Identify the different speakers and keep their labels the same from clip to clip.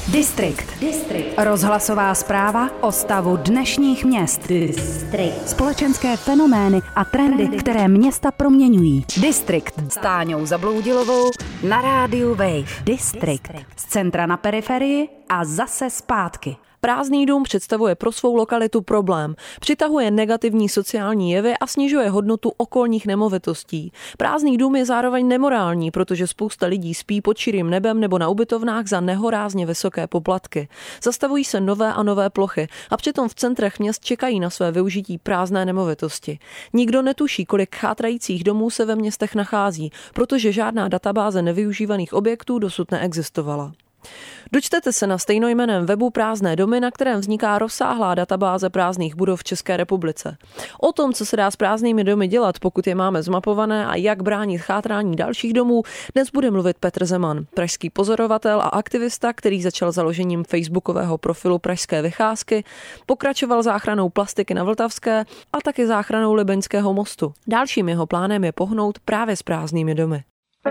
Speaker 1: Distrikt. Rozhlasová zpráva o stavu dnešních měst. Distrikt. Společenské fenomény a trendy, které města proměňují. Distrikt s Táňou Zabloudilovou na rádiu Wave. Distrikt. Z centra na periferii a zase zpátky.
Speaker 2: Prázdný dům představuje pro svou lokalitu problém. Přitahuje negativní sociální jevy a snižuje hodnotu okolních nemovitostí. Prázdný dům je zároveň nemorální, protože spousta lidí spí pod širým nebem nebo na ubytovnách za nehorázně vysoké poplatky. Zastavují se nové a nové plochy a přitom v centrech měst čekají na své využití prázdné nemovitosti. Nikdo netuší, kolik chátrajících domů se ve městech nachází, protože žádná databáze nevyužívaných objektů dosud neexistovala. Dočtete se na stejnojmenném webu Prázdné domy, na kterém vzniká rozsáhlá databáze prázdných budov v České republice. O tom, co se dá s prázdnými domy dělat, pokud je máme zmapované a jak bránit chátrání dalších domů, dnes bude mluvit Petr Zeman, pražský pozorovatel a aktivista, který začal založením facebookového profilu Pražské vycházky, pokračoval záchranou plastiky na Vltavské a taky záchranou Libeňského mostu. Dalším jeho plánem je pohnout právě s prázdnými domy.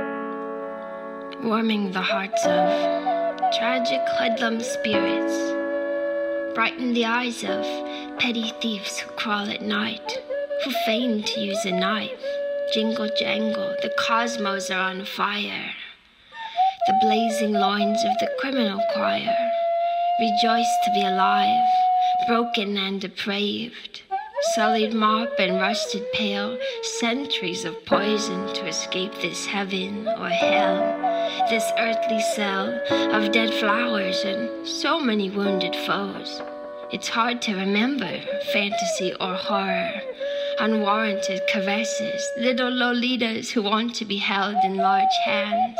Speaker 3: Warming the hearts of tragic hoodlum spirits, brighten the eyes of petty thieves who crawl at night, who feign to use a knife. Jingle jangle, the cosmos are on fire. The blazing loins of the criminal choir rejoice to be alive, broken and depraved. Sullied mop and rusted pail, centuries of poison to escape this heaven or hell, this earthly cell of dead flowers and so many wounded foes. It's hard to remember fantasy or horror, unwarranted caresses, little Lolitas who want to be held in large hands.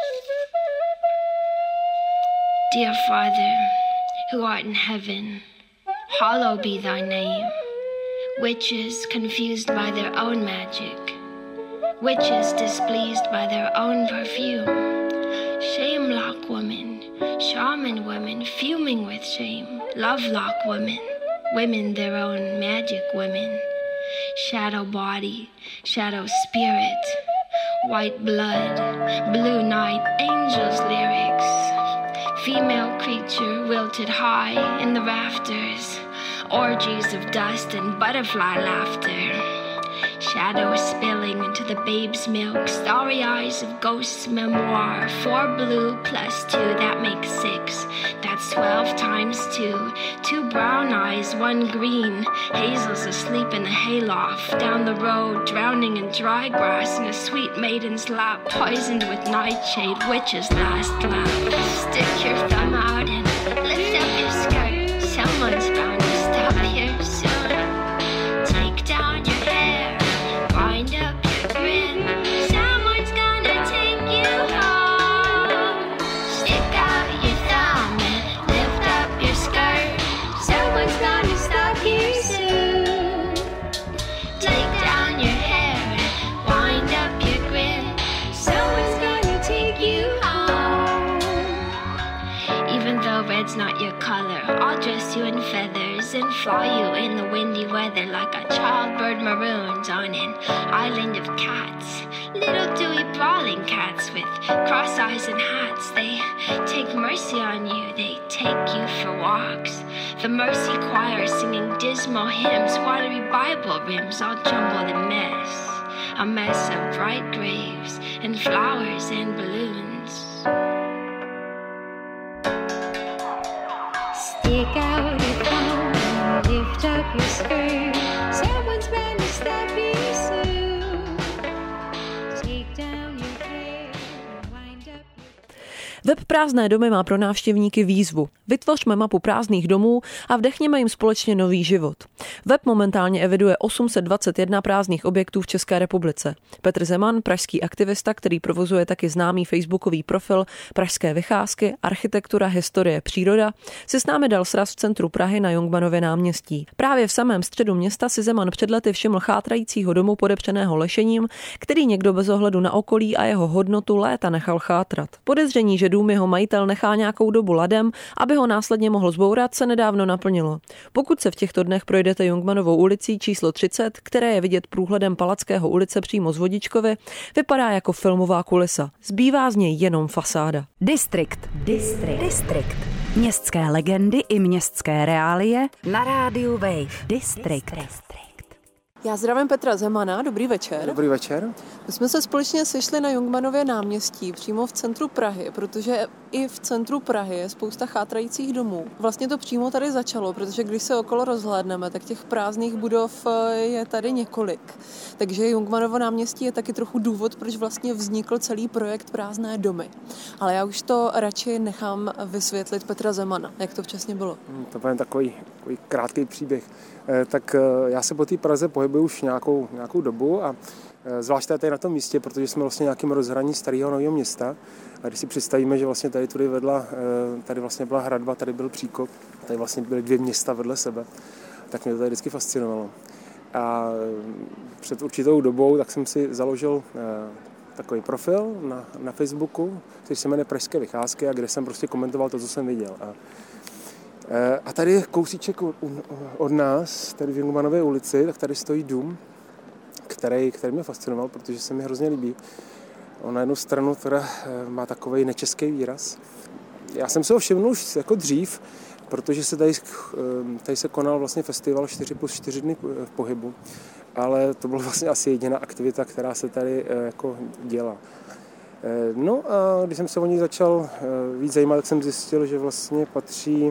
Speaker 3: Dear Father, who art in heaven, hallowed be thy name. Witches confused by their own magic, witches displeased by their own perfume, shame-lock women, shaman women fuming with shame, love-lock women, women their own magic women, shadow body, shadow spirit, white blood, blue night, angels lyrics, female creature wilted high in the rafters, orgies of dust and butterfly laughter, shadows spilling into the babe's milk, starry eyes of ghost's memoir, 4 blue plus 2, that makes 6, that's 12 times 2, 2 brown eyes, 1 green, hazels asleep in the hayloft, down the road, drowning in dry grass in a sweet maiden's lap, poisoned with nightshade, witch's last laugh. Stick your thumb out and lift up your skirt, someone's bound to stop here soon. Take down your hair, wind up your grin, someone's gonna take you home. Stick out your thumb and lift up your skirt, someone's gonna stop here soon. Take down your hair and wind up your grin, someone's gonna take you home. Even though red's not your color, I'll dress you in feathers and fly you in the windy weather like a child bird maroons on an island of cats. Little dewy brawling cats with cross eyes and hats. They take mercy on you, they take you for walks. The mercy choir singing dismal hymns, watery Bible rims all jumbled in mess. A mess of bright graves and flowers and balloons. Stick out your thumb and lift up your skirt, someone's bound to stop you soon. Take down your hair and wind up your...
Speaker 2: Web Prázdné domy má pro návštěvníky výzvu. Vytvořme mapu prázdných domů a vdechněme jim společně nový život. Web momentálně eviduje 821 prázdných objektů v České republice. Petr Zeman, pražský aktivista, který provozuje taky známý facebookový profil Pražské vycházky, architektura, historie, příroda, si s námi dal sraz v centru Prahy na Jungmannově náměstí. Právě v samém středu města si Zeman před lety všiml chátrajícího domu podepřeného lešením, který někdo bez ohledu na okolí a jeho hodnotu léta nechal chátrat. Podezření, že dům jeho majitel nechá nějakou dobu ladem, aby ho následně mohl zbourat, se nedávno naplnilo. Pokud se v těchto dnech projdete Jungmannovou ulicí číslo 30, které je vidět průhledem Palackého ulice přímo z Vodičkovy, vypadá jako filmová kulisa. Zbývá z něj jenom fasáda.
Speaker 1: Distrikt. Městské legendy i městské reálie na rádiu Wave. Distrikt.
Speaker 2: Já zdravím Petra Zemana, dobrý večer.
Speaker 4: Dobrý večer.
Speaker 2: My jsme se společně sešli na Jungmannově náměstí, přímo v centru Prahy, protože i v centru Prahy je spousta chátrajících domů. Vlastně to přímo tady začalo, protože když se okolo rozhlédneme, tak těch prázdných budov je tady několik. Takže Jungmannovo náměstí je taky trochu důvod, proč vlastně vznikl celý projekt Prázdné domy. Ale já už to radši nechám vysvětlit Petra Zemana, jak to přesně bylo.
Speaker 4: To bude takový krátký příběh. Tak já se po té Praze pohybuju už nějakou dobu a zvláště tady na tom místě, protože jsme vlastně nějakým rozhraní starého Nového Města. A když si představíme, že vlastně tady tudy vedla, tady vlastně byla hradba, tady byl příkop, tady vlastně byly 2 města vedle sebe, tak mě to tady vždycky fascinovalo. A před určitou dobou tak jsem si založil takový profil na Facebooku, který se jmenuje Pražské vycházky a kde jsem prostě komentoval to, co jsem viděl. A tady je kousíček od nás, tady v Jungmannově ulici, tak tady stojí dům, který mě fascinoval, protože se mi hrozně líbí. On na jednu stranu teda má takovej nečeský výraz. Já jsem se ho všimnul už jako dřív, protože se tady se konal vlastně festival 4+4 dny v pohybu, ale to byla vlastně asi jediná aktivita, která se tady jako dělá. No a když jsem se o ní začal víc zajímat, tak jsem zjistil, že vlastně patří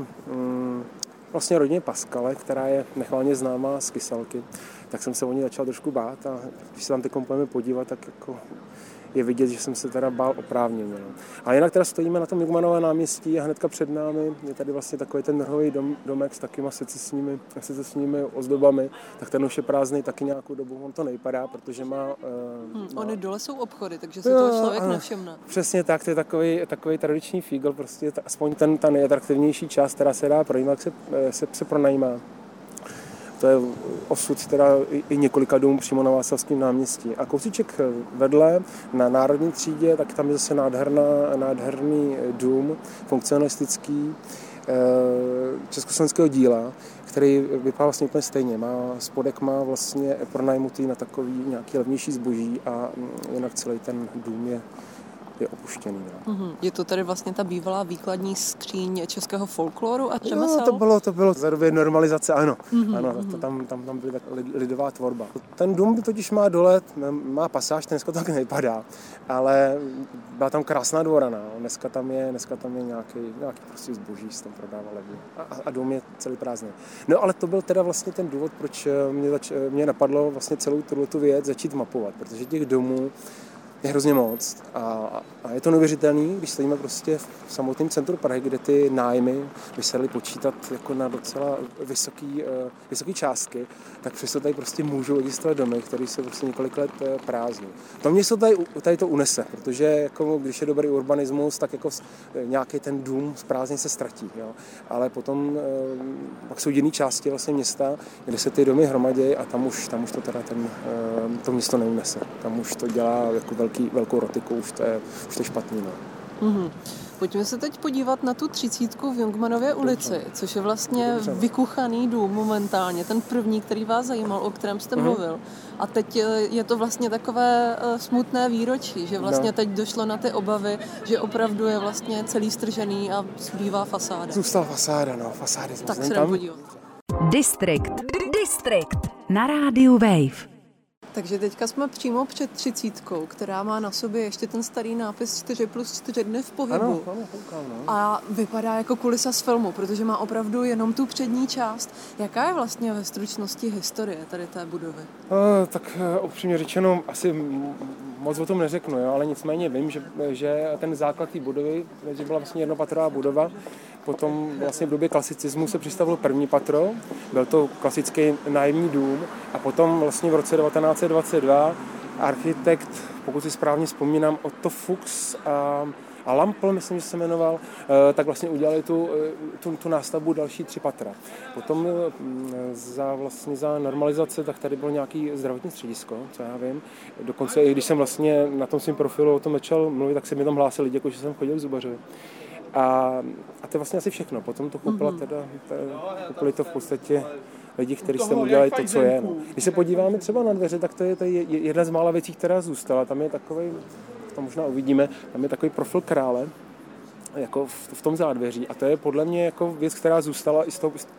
Speaker 4: vlastně rodině Paskale, která je nechvalně známá z Kysalky. Tak jsem se o ní začal trošku bát a když se tam teď půjdeme podívat, tak jako je vidět, že jsem se teda bál oprávněně. A jinak teda stojíme na tom Jungmannově náměstí a hnedka před námi je tady vlastně takový ten mrhový domek s takýma secesními ozdobami, tak ten už je prázdnej taky nějakou dobu, on to nejpadá, protože má...
Speaker 2: Ony dole jsou obchody, takže se toho člověk nevšimne.
Speaker 4: Přesně tak, to je takový tradiční fígl, prostě aspoň ta nejatraktivnější část, která se dá pronajímat, se pronajímá. To je osud teda i několika důmů přímo na Václavském náměstí. A kousíček vedle na Národní třídě, tak tam je zase nádherný dům funkcionalistický československého díla, který vypadá vlastně úplně stejně. Spodek má vlastně pronajmutý na takový nějaký levnější zboží a jinak celý ten dům je opuštěný. No.
Speaker 2: Je to tady vlastně ta bývalá výkladní skříň českého folkloru a řemesel?
Speaker 4: No, to bylo za době normalizace, ano. Ano, tam byly tak lidová tvorba. Ten dům totiž má dole, má pasáž, dneska to tak nevypadá, ale byla tam krásná dvorana. Dneska tam je nějaký prostě zboží, se tam prodává levně. A dům je celý prázdný. No ale to byl teda vlastně ten důvod, proč mě napadlo vlastně celou tu věc začít mapovat, protože těch domů je hrozně moc a je to neuvěřitelný, když stojíme prostě v samotném centru Prahy, kde ty nájmy by se daly počítat jako na docela vysoké částky, tak přesto tady prostě můžou existovat domy, které se prostě několik let prázdní. To mě se tady to unese, protože jako, když je dobrý urbanismus, tak jako nějaký ten dům z prázdnin se ztratí. Jo? Ale potom pak jsou jiné části vlastně města, kde se ty domy hromadějí a tam už to teda to město neunese. Tam už to dělá jako velkou rotiku, už to je špatný. No.
Speaker 2: Pojďme se teď podívat na tu 30 v Jungmannově ulici, což je vlastně vykuchaný dům momentálně, ten první, který vás zajímal, o kterém jste mluvil. A teď je to vlastně takové smutné výročí, že vlastně teď došlo na ty obavy, že opravdu je vlastně celý stržený a zbývá fasáda.
Speaker 4: Zůstala fasáda, fasády.
Speaker 2: Tak se jdem podívat.
Speaker 1: Distrikt na rádiu Wave.
Speaker 2: Takže teďka jsme přímo před 30, která má na sobě ještě ten starý nápis 4+4 dny v pohybu.
Speaker 4: Ano, koukám, no.
Speaker 2: A vypadá jako kulisa z filmu, protože má opravdu jenom tu přední část. Jaká je vlastně ve stručnosti historie tady té budovy?
Speaker 4: Tak upřímně řečeno, asi moc o tom neřeknu, jo, ale nicméně vím, že ten základ té budovy, že byla vlastně jednopatrová budova, potom vlastně v době klasicismu se přistavilo první patro, byl to klasický nájemní dům a potom vlastně v roce 1922 architekt, pokud si správně vzpomínám, Otto Fuchs a a Lampl, myslím, že se jmenoval, tak vlastně udělali tu nástavbu další 3 patra. Potom za normalizace, tak tady bylo nějaký zdravotní středisko, co já vím. Dokonce i když jsem vlastně na tom svém profilu o tom začal mluvit, tak se mi tam hlásili lidi, jako že jsem chodil k zubařovi. A to je vlastně asi všechno. Potom to koupili to v podstatě lidi, kteří s tím udělali to, co je. No. Když se podíváme třeba na dveře, tak to je jedna z mála věcí, která zůstala. Tam je takový, to možná uvidíme, tam je takový profil krále, jako v tom zádveří. A to je podle mě jako věc, která zůstala i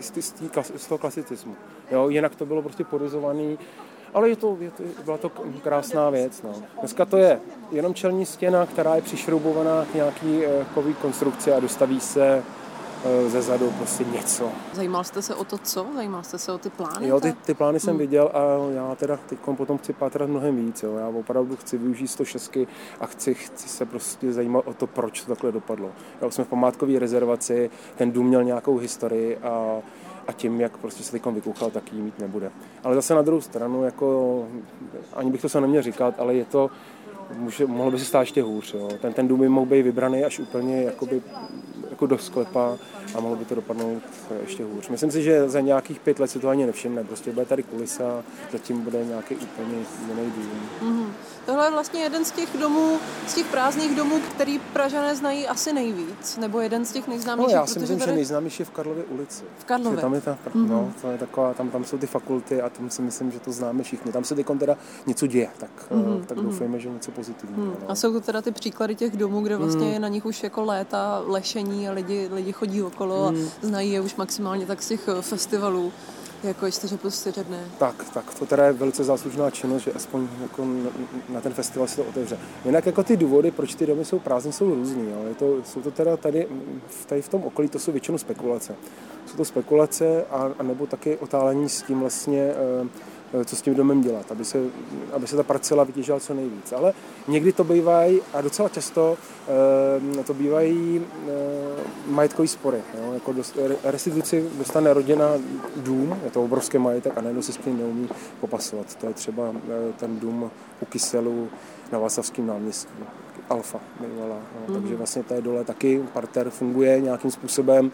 Speaker 4: z toho klasicismu. Jo, jinak to bylo prostě porizovaný, ale byla to krásná věc. No. Dneska to je jenom čelní stěna, která je přišroubovaná k nějaký kový konstrukci a dostaví se ze zadu prostě něco.
Speaker 2: Zajímal jste se o to co? Zajímal jste se o ty plány?
Speaker 4: Jo, ty plány jsem viděl a já teda teď potom chci pátrat mnohem víc. Jo. Já opravdu chci využít 106 a chci se prostě zajímat o to, proč to takhle dopadlo. Jo, jsme v památkové rezervaci, ten dům měl nějakou historii a tím, jak prostě se teď vykuchal, tak jí mít nebude. Ale zase na druhou stranu, jako, ani bych to se neměl říkat, ale je to, mohlo by se stát ještě hůř. Jo. Ten dům by mohl být vybraný až úplně jako do sklepa a mohlo by to dopadnout ještě hůř. Myslím si, že za nějakých 5 let se to ani nevšimne. Prostě bude tady kulisa, zatím bude nějaký úplně jiný dům.
Speaker 2: Mm-hmm. Tohle je vlastně jeden z těch domů, z těch prázdných domů, který Pražané znají asi nejvíc, nebo jeden z těch nejznámějších.
Speaker 4: No, já si myslím, že nejznámější je v Karlově ulici.
Speaker 2: V Karlově?
Speaker 4: Tam je to je taková, tam jsou ty fakulty a tam si myslím, že to známe všichni. Tam se teďkom teda něco děje, tak doufejme, že něco pozitivního.
Speaker 2: A jsou to teda ty příklady těch domů, kde vlastně je na nich už jako léta lešení a lidi chodí okolo a znají je už maximálně tak z těch festivalů. Jako jste řekl Syřadné.
Speaker 4: Tak, to teda je velice záslužná činnost, že aspoň jako na ten festival se to otevře. Jinak jako ty důvody, proč ty domy jsou prázdné, jsou různý. Jo. Jsou to teda tady v tom okolí, to jsou většinou spekulace. Jsou to spekulace a nebo taky otálení s tím vlastně, co s tím domem dělat, aby se ta parcela vytěžila co nejvíc. Ale někdy to bývají, a docela často to bývají majetkový spory. Jo? Jako restituci dostane rodina dům, je to obrovský majetek a najednou se s tím neumí popasovat. To je třeba ten dům u Kyselu na Václavském náměstí. Alfa bývala. No? Takže vlastně tady dole taky parter funguje nějakým způsobem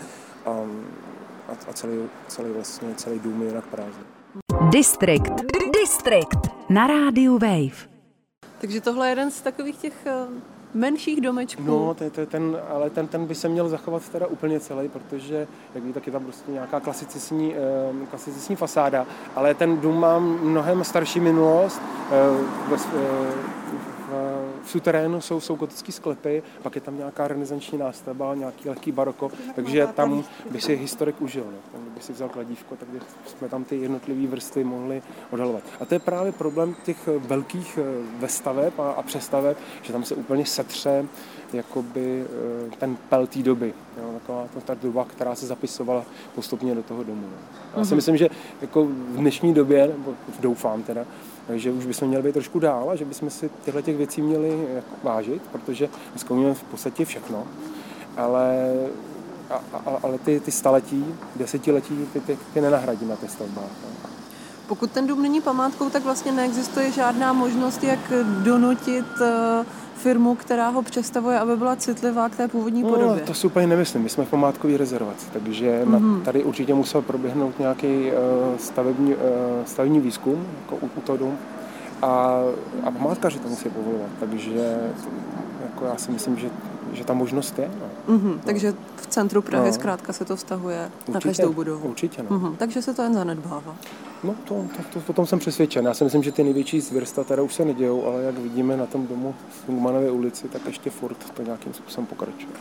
Speaker 4: a celý dům je jinak prázdný.
Speaker 1: Distrikt na rádiu Wave.
Speaker 2: Takže tohle je jeden z takových těch menších domečků.
Speaker 4: No, ten by se měl zachovat teda úplně celý, protože, jak víte, tak je tam prostě nějaká klasicistní fasáda, ale ten dům má mnohem starší minulost. V suterénu jsou gotické sklepy, pak je tam nějaká renesanční nástavba, nějaký lehký baroko, takže tam by si historik užil. No. Tam by si vzal kladívko, takže jsme tam ty jednotlivé vrstvy mohli odhalovat. A to je právě problém těch velkých vestaveb a přestaveb, že tam se úplně setře jakoby ten pel té doby. Jo, taková ta doba, která se zapisovala postupně do toho domu. No. Já si myslím, že jako v dnešní době, nebo doufám teda, že už bychom měli být trošku dál a že bychom si těchto těch věcí měli jako vážit, protože dneska umíme v podstatě všechno, ale ty staletí, desetiletí, ty nenahradí na té stavbách. No.
Speaker 2: Pokud ten dům není památkou, tak vlastně neexistuje žádná možnost, jak donutit firmu, která ho přestavuje, aby byla citlivá k té původní podobě.
Speaker 4: No, to si úplně nemyslím. My jsme v památkové rezervaci, takže tady určitě musel proběhnout nějaký stavební výzkum jako u toho domu a památkaři to musí povolovat. Takže jako já si myslím, že ta možnost je. No.
Speaker 2: Takže v centru Prahy zkrátka se to vztahuje na každou budovu.
Speaker 4: Určitě, no.
Speaker 2: Takže se to jen zanedbává.
Speaker 4: No, to tom jsem přesvědčen. Já si myslím, že ty největší zvěrstva teda už se nedějou, ale jak vidíme na tom domu v Fungmanově ulici, tak ještě furt to nějakým způsobem pokračuje.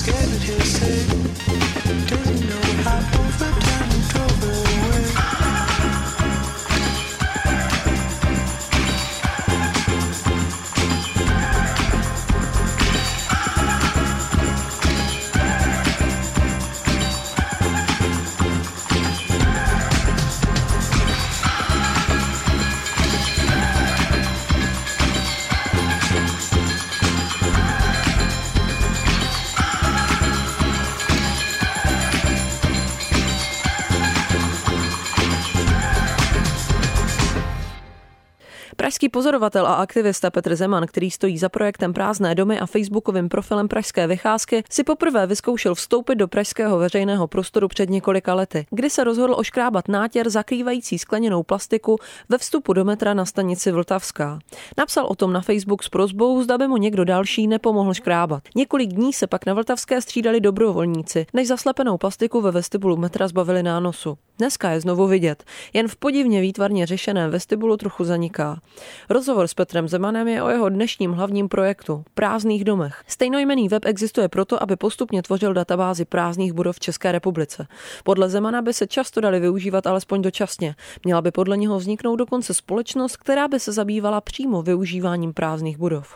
Speaker 2: Pražský pozorovatel a aktivista Petr Zeman, který stojí za projektem Prázdné domy a facebookovým profilem Pražské vycházky, si poprvé vyzkoušel vstoupit do pražského veřejného prostoru před několika lety, kdy se rozhodl oškrábat nátěr zakrývající skleněnou plastiku ve vstupu do metra na stanici Vltavská. Napsal o tom na Facebook s prosbou, zda by mu někdo další nepomohl škrábat. Několik dní se pak na Vltavské střídali dobrovolníci, než zaslepenou plastiku ve vestibulu metra zbavili nánosu. Dneska je znovu vidět, jen v podivně výtvarně řešeném vestibulu trochu zaniká. Rozhovor s Petrem Zemanem je o jeho dnešním hlavním projektu – Prázdných domech. Stejnojmenný web existuje proto, aby postupně tvořil databázi prázdných budov v České republice. Podle Zemana by se často dali využívat alespoň dočasně. Měla by podle něho vzniknout dokonce společnost, která by se zabývala přímo využíváním prázdných budov.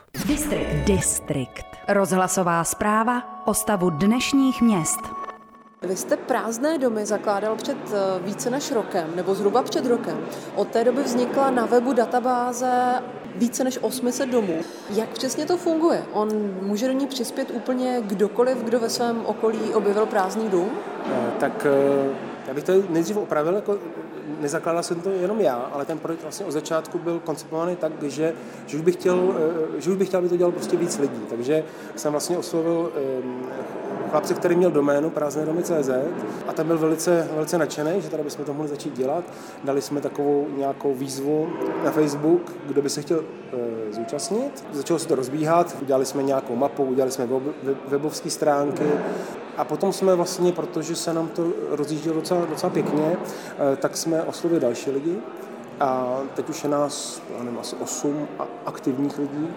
Speaker 1: Distrikt. Rozhlasová zpráva o stavu dnešních měst.
Speaker 2: Vy jste Prázdné domy zakládal před více než rokem, nebo zhruba před rokem. Od té doby vznikla na webu databáze více než 800 domů. Jak přesně to funguje? On může do ní přispět úplně kdokoliv, kdo ve svém okolí objevil prázdný dům?
Speaker 4: Tak já bych to nejdřív opravil, jako nezakládal jsem to jenom já, ale ten projekt vlastně od začátku byl koncipovaný tak, že už bych chtěl, aby to dělal prostě víc lidí. Takže jsem vlastně oslovil chlapce, který měl doménu prázdnedomy.cz a ten byl velice nadšený, že tady bychom to mohli začít dělat. Dali jsme takovou nějakou výzvu na Facebook, kdo by se chtěl zúčastnit. Začalo se to rozbíhat, udělali jsme nějakou mapu, udělali jsme webové stránky a potom jsme vlastně, protože se nám to rozjíždělo docela pěkně, tak jsme oslovili další lidi a teď už je nás, asi 8 aktivních lidí.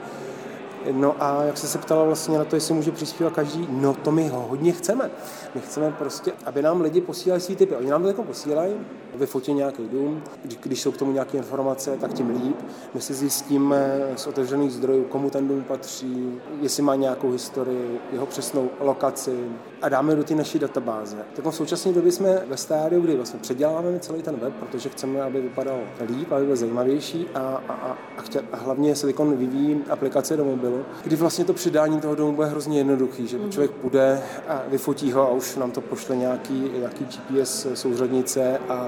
Speaker 4: No a jak se ptala vlastně na to, jestli může přispívat každý, no to my ho hodně chceme. My chceme prostě, aby nám lidi posílali svý tipy. Oni nám to jako posílají, vyfotí nějaký dům, když jsou k tomu nějaké informace, tak tím líp. My si zjistíme z otevřených zdrojů, komu ten dům patří, jestli má nějakou historii, jeho přesnou lokaci a dáme do té naší databáze. Tak v současné době jsme ve stádiu, kdy vlastně předěláváme celý ten web, protože chceme, aby vypadal líp, aby byl zajímavější a hlavně se teď vyvíjí aplikace do mobilu, kdy vlastně to přidání toho domu bude hrozně jednoduchý, že člověk půjde a vyfotí ho a už nám to pošle nějaký GPS souřadnice a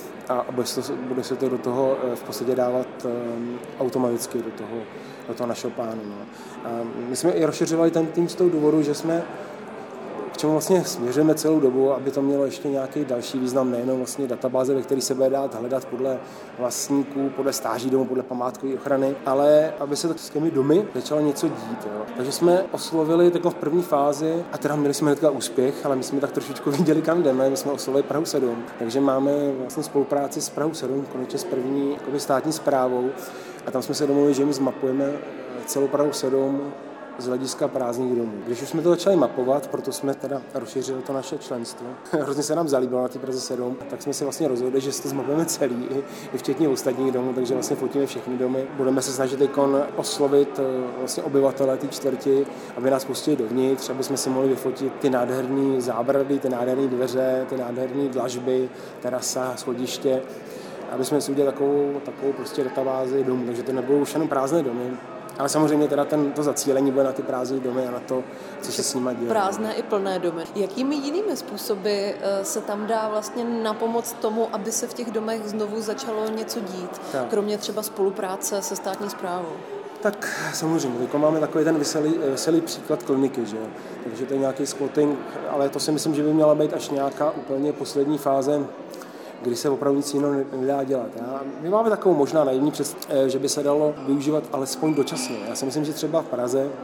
Speaker 4: bude se to do toho v podstatě dávat automaticky do toho našeho plánu. No. A my jsme i rozšiřovali ten tým z toho důvodu, že jsme k čemu vlastně směřujeme celou dobu, aby to mělo ještě nějaký další význam, nejenom vlastně databáze, ve které se bude dát hledat podle vlastníků, podle stáží domu, podle památkové ochrany, ale aby se s těmi domy začalo něco dít. Jo. Takže jsme oslovili takhle v první fázi a teda měli jsme hnedka úspěch, ale my jsme tak trošičku viděli, kam jdeme, my jsme oslovili Prahu 7, takže máme vlastně spolupráci s Prahou 7, konečně s první státní správou a tam jsme se domluvili, že my zmapujeme celou Prahu 7 z hlediska prázdných domů. Když už jsme to začali mapovat, proto jsme teda rozšířili to naše členstvo. Hrozně se nám zalíbilo na té Praze 7, tak jsme si vlastně rozhodli, že si to zmapujeme celý, i včetně ostatních domů, takže vlastně fotíme všechny domy. Budeme se snažit oslovit vlastně obyvatele té čtvrti, aby nás pustili dovnitř, aby jsme si mohli vyfotit ty nádherné zábrady, ty nádherné dveře, ty nádherné dlažby, terasa, schodiště, aby jsme si udělali takovou prostě databázi domů, takže to nebudou už jenom prázdné domy. Ale samozřejmě teda to zacílení bude na ty prázdné domy a na to, co se s nimi děje.
Speaker 2: Prázdné i plné domy. Jakými jinými způsoby se tam dá vlastně napomoct tomu, aby se v těch domech znovu začalo něco dít, kromě třeba spolupráce se státní správou?
Speaker 4: Tak samozřejmě, teď máme takový ten veselý příklad kliniky, že? Takže to je nějaký squatting, ale to si myslím, že by měla být až nějaká úplně poslední fáze, kdy se opravdu nic jiného nedá dělat. My máme takovou možná naivní představu, že by se dalo využívat alespoň dočasně. Já si myslím, že třeba v Praze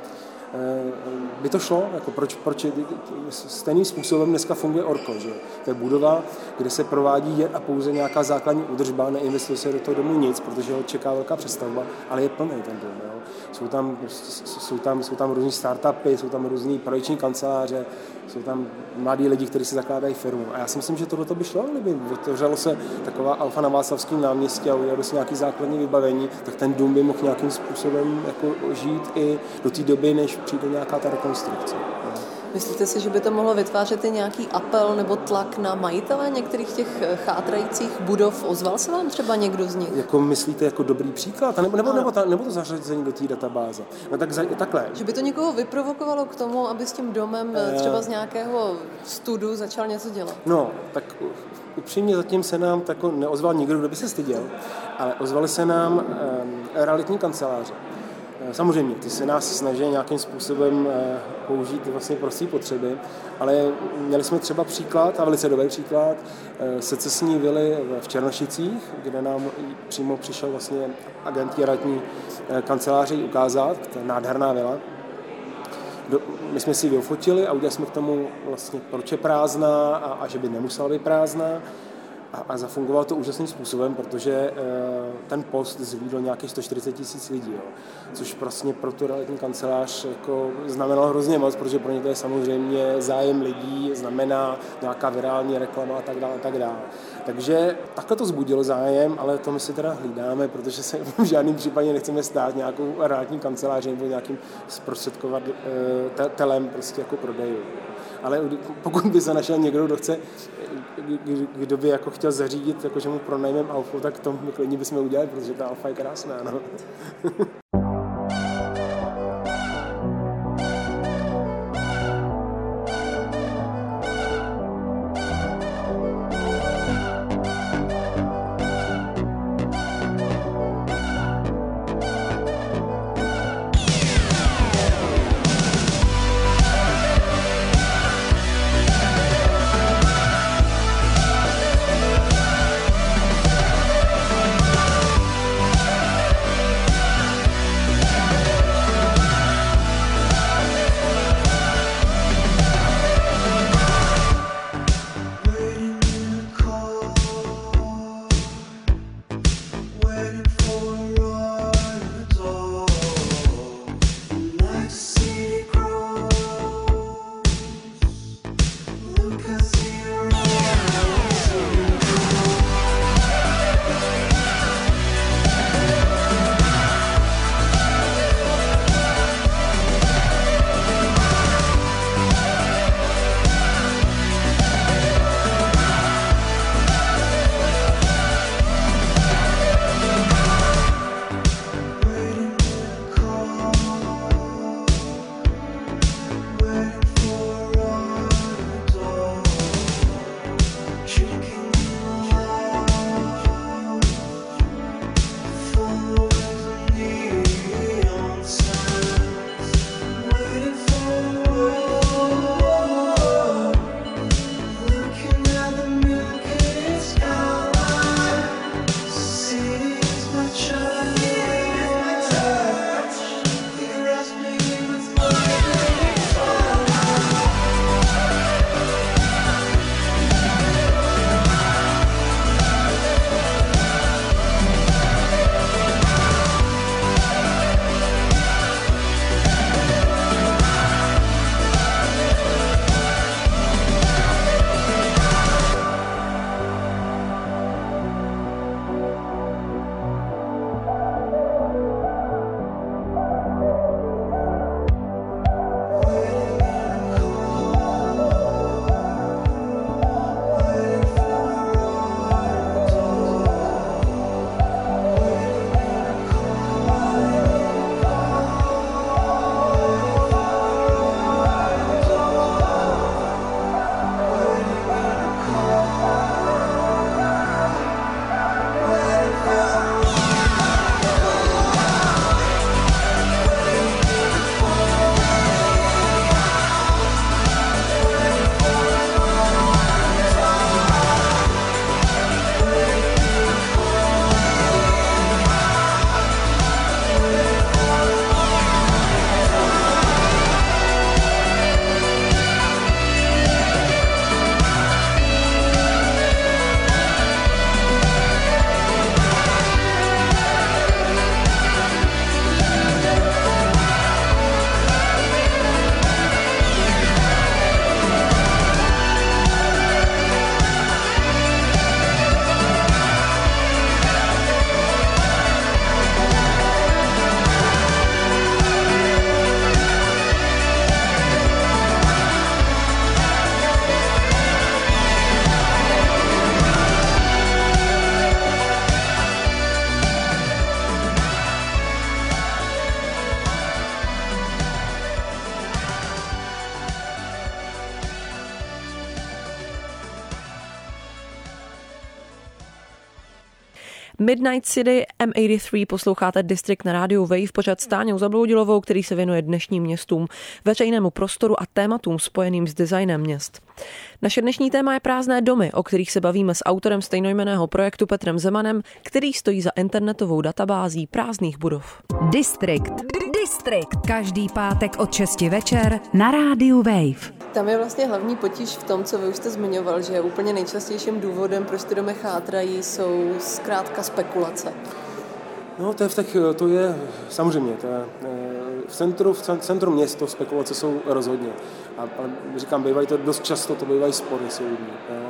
Speaker 4: by to šlo, jako proč stejným způsobem dneska funguje Orko, že to je budova, kde se provádí jen a pouze nějaká základní údržba, neinvestuje se do toho domu nic, protože ho čeká velká přestavba, ale je plný ten dům. Jo. Jsou tam různý startupy, jsou tam různý projekční kanceláře, jsou tam mladí lidi, kteří si zakládají firmu. A já si myslím, že tohle by šlo, kdyby otevřelo se taková Alfa na Václavském náměstí a udělalo se nějaké základní vybavení, tak ten dům by mohl nějakým způsobem jako žít i do té doby, než přijde nějaká ta rekonstrukce.
Speaker 2: Myslíte si, že by to mohlo vytvářet i nějaký apel nebo tlak na majitele některých těch chátrajících budov? Ozval se vám třeba někdo z nich?
Speaker 4: Jako myslíte jako dobrý příklad? Nebo to zařazení do té databáze? No takhle.
Speaker 2: Že by to někoho vyprovokovalo k tomu, aby s tím domem třeba z nějakého studu začal něco dělat?
Speaker 4: No, tak upřímně zatím se nám tako neozval nikdo, kdo by se styděl, ale ozvali se nám realitní kanceláře. Samozřejmě, ty se nás snaží nějakým způsobem použít vlastně pro své potřeby, ale měli jsme třeba příklad, a velice dobrý příklad, secesní vily v Černošicích, kde nám přímo přišel vlastně agent realitní kanceláře ji ukázat, to je nádherná vila. My jsme si ji vyfotili a udělali jsme k tomu vlastně, proč je prázdná a že by nemusela být prázdná. A zafungovalo to úžasným způsobem, protože ten post zhlídl nějakých 140 000 lidí, jo. Což vlastně pro tu realitní kancelář jako znamenalo hrozně moc, protože pro ně to je samozřejmě zájem lidí, znamená nějaká virální reklama a tak dále, a tak dále. Takže takhle to vzbudilo zájem, ale to my si teda hlídáme, protože se v žádném případě nechceme stát nějakou realitní kanceláři nebo nějakým zprostředkovatelem prostě jako prodeju. Ale pokud by se našel někdo, kdo by jako chtěl zařídit, jako že mu pronajmeme Alfu, tak to my klidně bychom udělali, protože ta Alfa je krásná. No.
Speaker 2: Midnight City, M83, posloucháte District na rádiu Wave, pořad s Táňou Zabloudilovou, který se věnuje dnešním městům, veřejnému prostoru a tématům spojeným s designem měst. Naše dnešní téma je prázdné domy, o kterých se bavíme s autorem stejnojmenného projektu Petrem Zemanem, který stojí za internetovou databází prázdných budov.
Speaker 1: District. Každý pátek od 6 večer na rádiu Wave.
Speaker 5: Tam je vlastně hlavní potíž v tom, co vy už jste zmiňoval, že úplně nejčastějším důvodem, proč ty domy chátrají, jsou zkrátka spekulace.
Speaker 4: No, to je samozřejmě, v centru měst to spekulace jsou rozhodně. A říkám, bývají to dost často, to bývají spory soudní.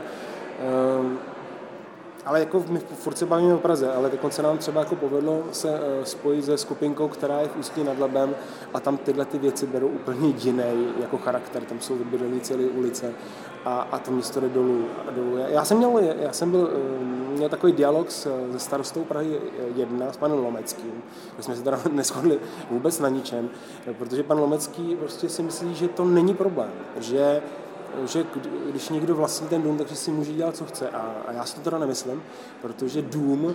Speaker 4: Ale jako my furt se bavíme o Praze, ale teď se nám třeba jako povedlo se spojit se skupinkou, která je v Ústí nad Labem a tam tyhle ty věci berou úplně jiný jako charakter, tam jsou vybydlené celé ulice a to město jde dolů. Já jsem měl takový dialog se starostou Prahy 1 s panem Lomeckým, kde jsme se teda neshodli vůbec na ničem, protože pan Lomecký prostě si myslí, že to není problém, že když někdo vlastní ten dům, takže si může dělat, co chce. A já si to teda nemyslím, protože dům,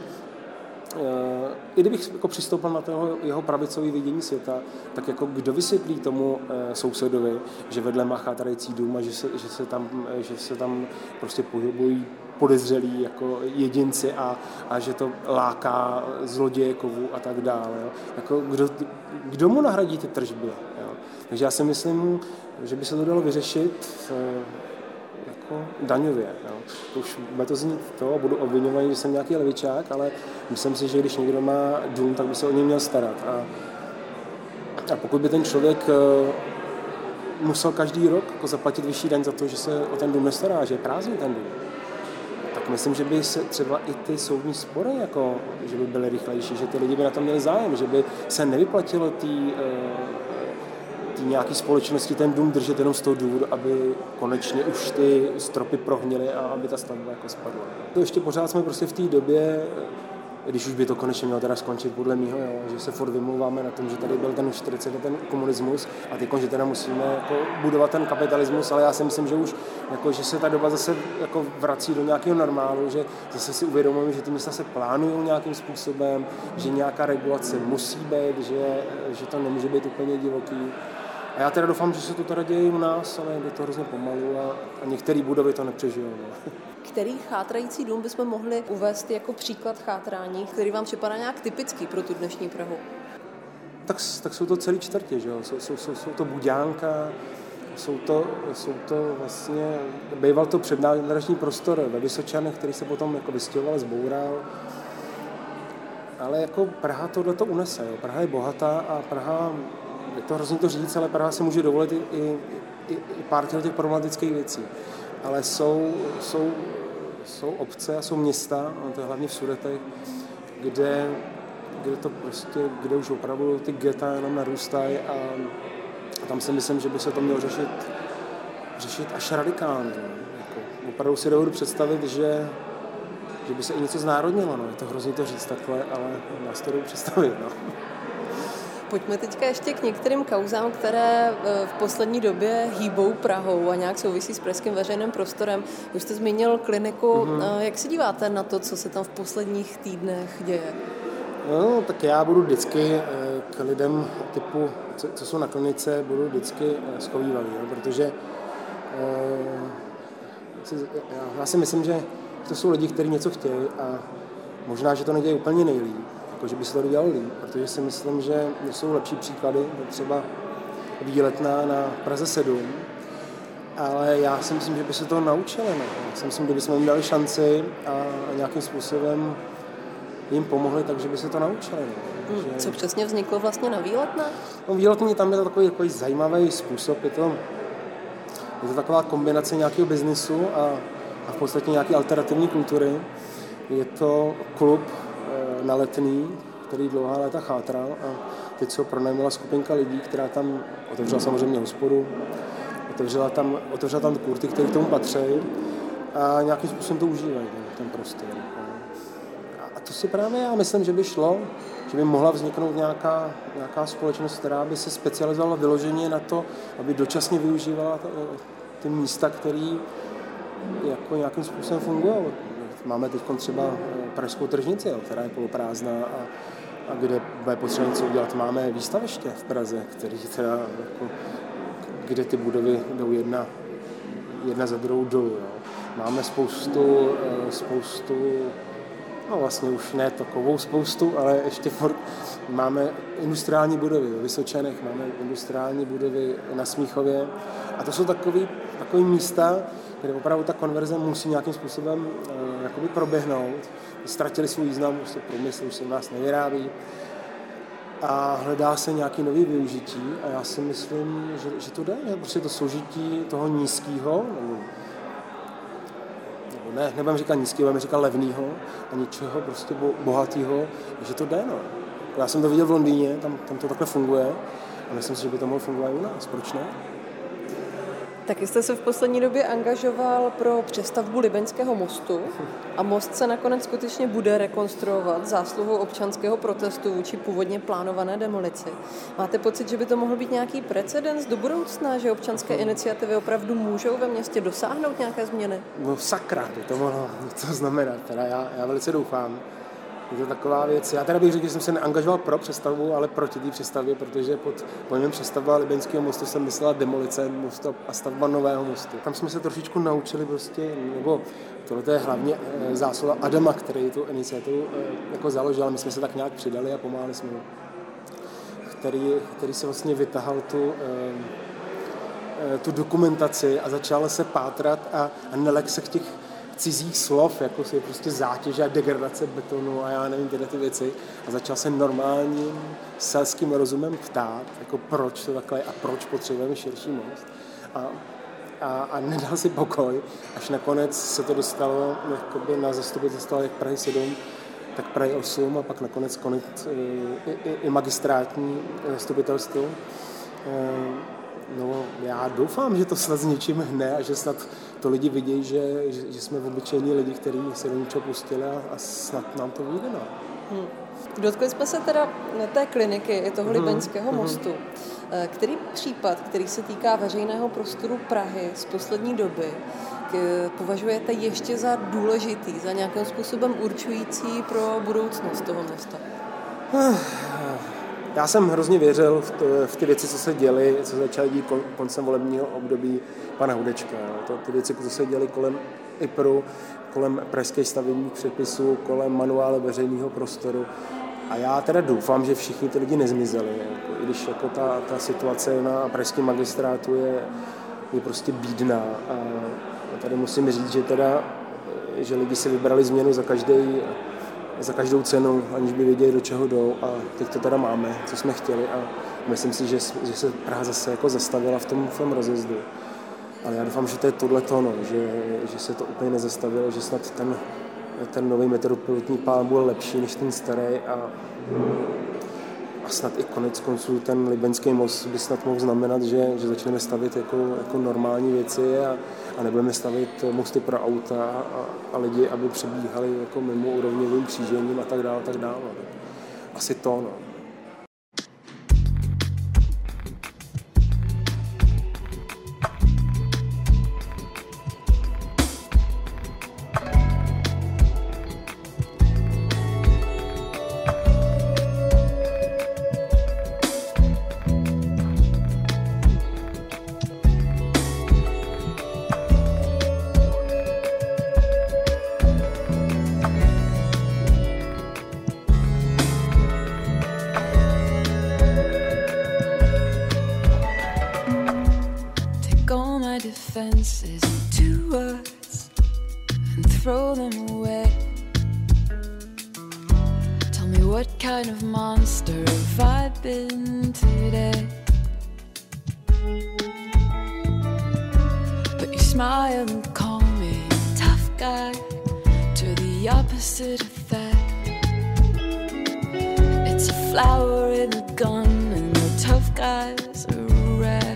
Speaker 4: i kdybych jako přistoupil na jeho pravicové vidění světa, tak jako kdo vysvětlí tomu sousedovi, že vedle má chátrající dům a že se tam prostě pohybují podezřelí jako jedinci a že to láká zloděje kovů a tak dále. Jo. Jako kdo mu nahradí ty tržby? Jo. Takže já si myslím, že by se to dalo vyřešit jako daňově. Jo. To už bude to znít to, budu obviňovaný, že jsem nějaký levičák, ale myslím si, že když někdo má dům, tak by se o něj měl starat. A pokud by ten člověk musel každý rok jako zaplatit vyšší daň za to, že se o ten dům nestará, že je prázdný ten dům, tak myslím, že by se třeba i ty soudní spory, jako, že by byly rychlejší, že ty lidi by na to měli zájem, že by se nevyplatilo tý nějaký společnosti ten dům držet jenom z toho důvodu, aby konečně už ty stropy prohnily a aby ta stavba jako spadla. To ještě pořád jsme prostě v té době, když už by to konečně mělo teda skončit podle mýho, jo, že se furt vymlouváme na tom, že tady byl ten 40 ten komunismus a teď, že teda musíme jako budovat ten kapitalismus, ale já si myslím, že už jako, že se ta doba zase jako vrací do nějakého normálu, že zase si uvědomujeme, že ty města se plánují nějakým způsobem, že nějaká regulace musí být, že to nemůže být úplně divoký. A já teda doufám, že se to teda děje u nás, ale jde to hrozně pomalu a některé budovy to nepřežijou. No.
Speaker 5: Který chátrající dům bychom mohli uvést jako příklad chátrání, který vám připadá nějak typický pro tu dnešní Prahu?
Speaker 4: Tak jsou to celý čtvrtě, že jo? Jsou to Buďánka, jsou to vlastně, býval to přednádražní prostor ve Vysočanech, který se potom jako vystěhoval, zboural. Ale jako Praha tohle to unese, jo? Praha je bohatá a Praha, je to hrozně to říct, ale Praha si může dovolit i pár těch problematických věcí. Ale jsou obce a jsou města, to je hlavně v Sudetech, kde kde už opravdu ty geta jenom narůstají a tam si myslím, že by se to mělo řešit až radikálně. Jako, opravdu si dovedu představit, že by se i něco znárodnilo. No. Je to hrozně to říct takhle, ale nás to jdu představit. No.
Speaker 5: Pojďme teďka ještě k některým kauzám, které v poslední době hýbou Prahou a nějak souvisí s pražským veřejným prostorem. Už jste zmínil kliniku. Mm-hmm. Jak se díváte na to, co se tam v posledních týdnech děje?
Speaker 4: No, tak já budu vždycky k lidem typu, co jsou na klinice, budu vždycky schovývavý, protože já si myslím, že to jsou lidi, kteří něco chtějí a možná, že to nedějí úplně nejlíp, jako že by se to dělalo líp, protože si myslím, že jsou lepší příklady, třeba výletná na Praze 7, ale já si myslím, že by se to naučili. No. Já si myslím, že bychom jim dali šanci a nějakým způsobem jim pomohli, takže by se to naučili. No.
Speaker 5: Co přesně vzniklo vlastně na výletné?
Speaker 4: No, výletní tam je to takový zajímavý způsob, je to taková kombinace nějakého biznisu a v podstatě nějaké alternativní kultury. Je to klub na Letný, který dlouhá léta chátral a teď se ho pronajmila skupinka lidí, která tam otevřela samozřejmě hospodu, otevřela tam kurty, které k tomu patří a nějakým způsobem to užívají, ten prostor. A to si právě já myslím, že by šlo, že by mohla vzniknout nějaká společnost, která by se specializovala vyloženě na to, aby dočasně využívala ty místa, které jako nějakým způsobem fungují. Máme teď třeba pražskou tržnici, která je poloprázdná a kde bude potřeba něco udělat. Máme výstaviště v Praze, kde ty budovy jdou jedna za druhou dolů. Jo. Máme spoustu, no vlastně už ne takovou spoustu, ale ještě furt máme industriální budovy v Vysočanech, máme industriální budovy na Smíchově a to jsou takový místa, kde opravdu ta konverze musí nějakým způsobem proběhnout. Ztratili svůj význam, prostě průmysl už se u nás nevyrábí a hledá se nějaký nový využití a já si myslím, že to jde, že prostě to soužití toho nízkého, nebudem říkat nízkého, budeme říkat levného a něčeho prostě bohatého, že to jde. No. Já jsem to viděl v Londýně, tam to takhle funguje a myslím si, že by to mohlo fungovat i u nás. Proč ne?
Speaker 5: Taky jste se v poslední době angažoval pro přestavbu Libeňského mostu a most se nakonec skutečně bude rekonstruovat zásluhou občanského protestu vůči původně plánované demolici. Máte pocit, že by to mohl být nějaký precedens do budoucna, že občanské iniciativy opravdu můžou ve městě dosáhnout nějaké změny? No
Speaker 4: sakra, to mohlo něco znamenat. Teda já velice doufám. Je to taková věc. Já teda bych řekl, že jsem se neangažoval pro přestavbu, ale proti té přestavbě, protože pod pojmem přestavba Libeňského mostu jsem myslela demolice mostu a stavba nového mostu. Tam jsme se trošičku naučili prostě, nebo tohle je hlavně zásluha Adama, který tu iniciativu založil, my jsme se tak nějak přidali a pomáhali jsme mu. Který se vlastně vytahal tu dokumentaci a začal se pátrat a nelek se těch cizích slov, jako je prostě zátěž a degradace betonu a já nevím tyhle ty věci a začal se normálním selským rozumem ptát, jako proč to takhle je a proč potřebujeme širší most. A nedal si pokoj, až nakonec se to dostalo na zastupitelstvo jak Prahy 7, tak Prahy 8 a pak nakonec i magistrátní zastupitelstvo. No, já doufám, že to snad s něčím hne a že snad to lidi vidějí, že jsme obyčejní lidi, kteří se do něčeho pustili a snad nám to vyjde.
Speaker 5: Dotkli jsme se teda té kliniky i toho Libeňského mostu. Který případ, který se týká veřejného prostoru Prahy z poslední doby, považujete ještě za důležitý, za nějakým způsobem určující pro budoucnost toho města?
Speaker 4: Já jsem hrozně věřil v ty věci, co se děly, co začaly dít koncem volebního období pana Hudečka. Ty věci, co se děly kolem IPRu, kolem pražských stavebních předpisů, kolem manuálu veřejného prostoru. A já teda doufám, že všichni ty lidi nezmizeli. I když ta situace na pražském magistrátu je prostě bídná. A tady musím říct, že lidi si vybrali změnu za každou cenu, aniž by věděli, do čeho jdou a teď to teda máme, co jsme chtěli a myslím si, že se Praha zase zastavila v tom rozjezdu. Ale já doufám, že to je tohleto, že se to úplně nezastavilo, že snad ten nový metropolitní plán bude lepší než ten starý a snad i konec konců ten Libeňský most by snad mohl znamenat, že začneme stavět jako normální věci a nebudeme stavět mosty pro auta a lidi, aby přebíhali jako mimo úrovňovým křížením a tak dále. Asi to,
Speaker 6: Defenses into words and throw them away. Tell me what kind of monster have I been today? But you smile and call me tough guy. To the opposite effect. It's a flower in a gun and the tough guys are red.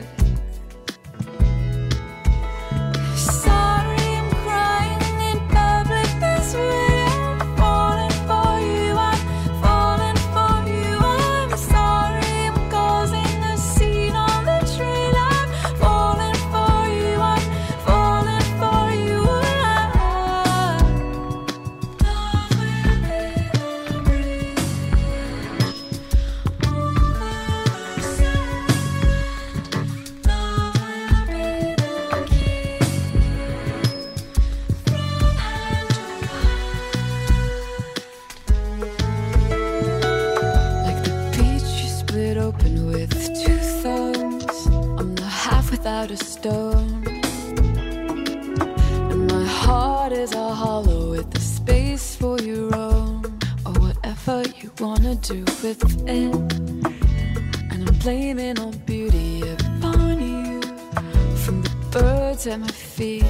Speaker 6: to within, and I'm blaming all beauty upon you. From the birds at my feet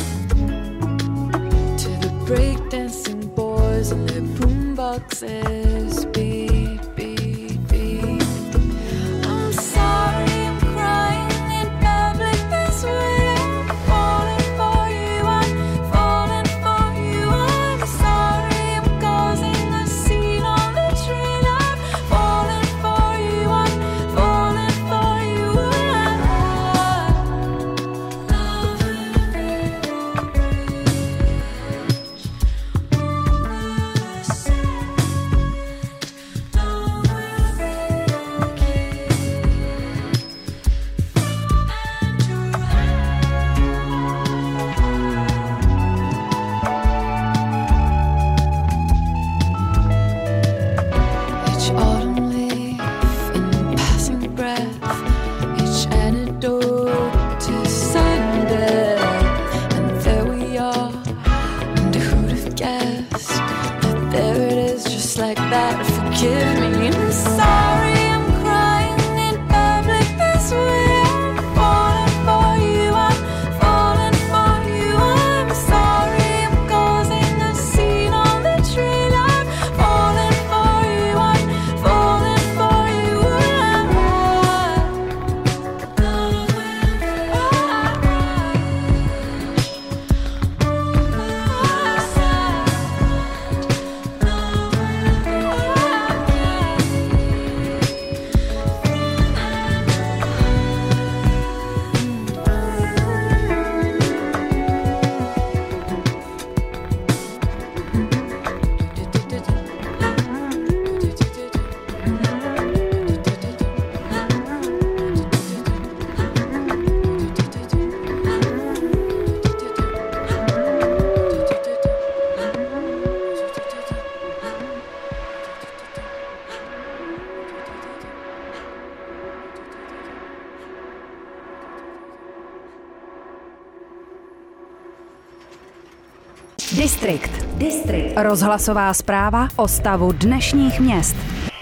Speaker 6: to the breakdancing boys and their boomboxes. Beat, beat, beat. I'm sorry, I'm crying in public this way. I'm falling for you, I'm falling for you. I'm sorry, I'm causing a scene on the train. I'm falling for you, I'm falling for you. Love will reach over the sand. Love will break you and your each autumn leaf in passing breath, each antidote to sudden death. And there we are, and who'd have guessed that there it is, just like that. Forgive me, I'm sorry, I'm crying in public this way. I'm falling for you, I'm falling for you. I'm sorry, I'm causing a scene on the train. I'm falling for you, I'm falling for you. Love will reach over the sand. Love
Speaker 1: Distrikt. Rozhlasová zpráva o stavu dnešních měst.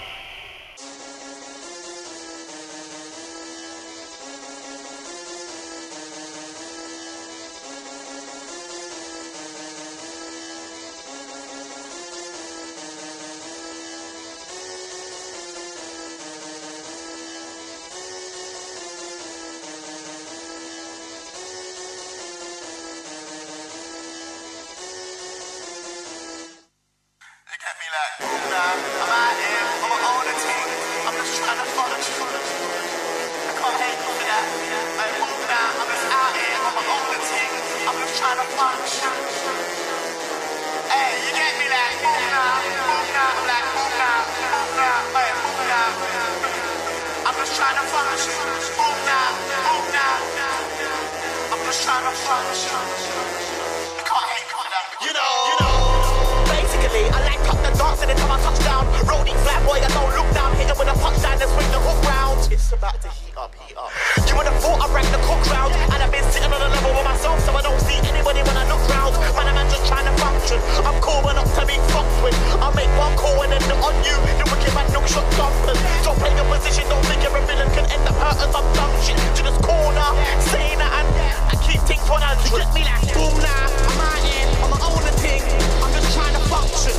Speaker 7: Basically, I like up the dance and then come on touchdown. Roadie flat boy, I don't look down. Hit him with a punchline and swing the hook round. It's about to heat up, heat up. You would have thought I ranked the cook round, and I've been sitting on a level with myself, so I don't see anybody when I look round. Man, I'm just trying to function. I'm cool, but not to be fucked with. I'll make one call and then on you. The wicked man no shot dumpers. Don't play your position, don't think you're a villain. Can end up hurting some dumb shit to this corner. Saying that and I keep things 100. You get me like boom now. I'm out here on my own thing. I'm just trying to function.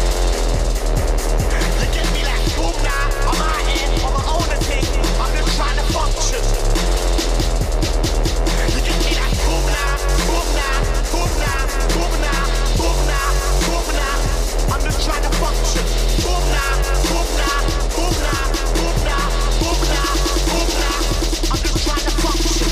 Speaker 7: You get me like boom now. I'm out here on my own thing. I'm just trying to function. You get me like boom now, boom now, boom now, boom now, boom now, boom now. I'm just trying to function. Boom now, boom now, boom now, boom now, boom now, boom now. I'm just trying to function.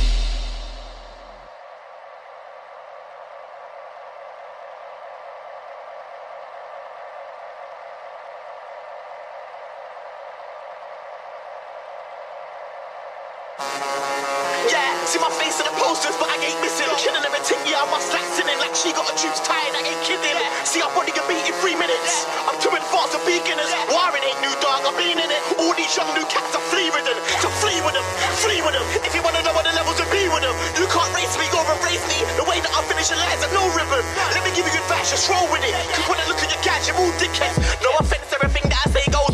Speaker 7: Yeah, see my face in the posters, but I ain't missing. Killing everything, yeah, I'm slatting in like she got a juice tired, I ain't kidding. See, I've only got beat in 3 minutes. I'm too advanced for beginners. Wiring ain't new, dog, I've been in it. All these young new cats are flea ridden. So flee with them, flee with them. If you wanna know what the levels to be with them, you can't race me, go and race me. The way that I finish your lines are no ribbon. Let me give you advice, just roll with it. Cause when I look at your guys, you're all dickheads. No offense, everything that I say goes